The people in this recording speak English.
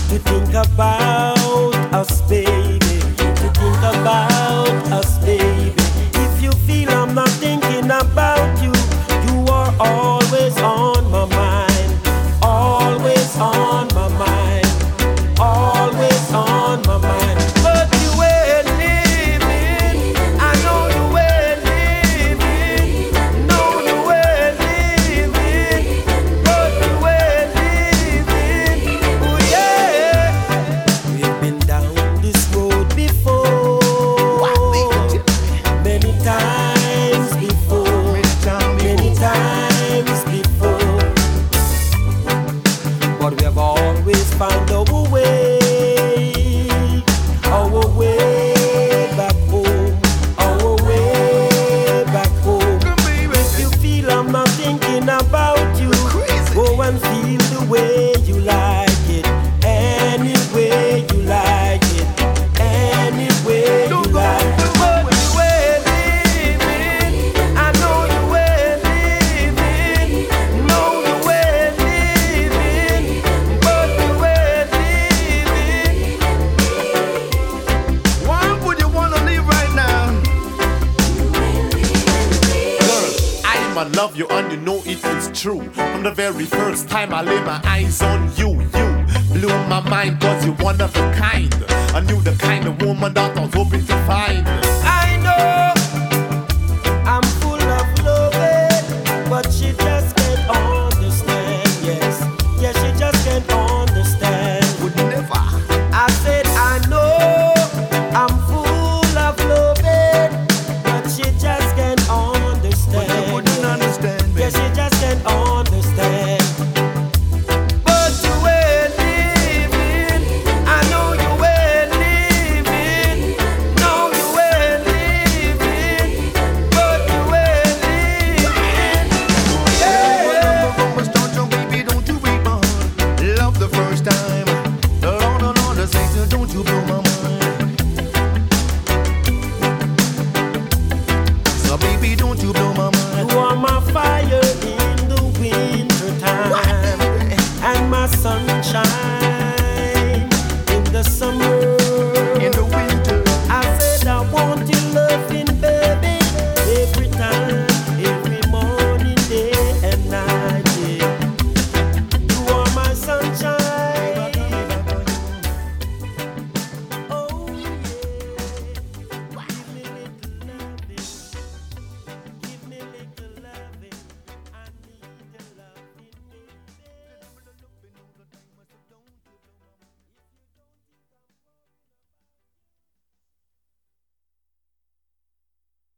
to think about us, baby, to think about us, baby. If you feel I'm not thinking about you, you are always on my mind, always on my mind, always on my mind. But you ain't living, I know you ain't living, no you ain't living, but you ain't living, oh yeah. We've been down this road before, many times before, many times before, but we have always found our way back home, our way back home. If you feel I'm not thinking about you, go and feel the way you like it, any way you like it, any way you like it. But you ain't living, I know you ain't living, no you ain't living, but you ain't living. Why would you wanna leave right now? Girl, I'ma love you and you know it is true. From the very first time I lay my eyes on you, you blew my mind cause you're one of a kind. I knew the kind of woman that I was hoping to find. I know I'm full of love, but she just can't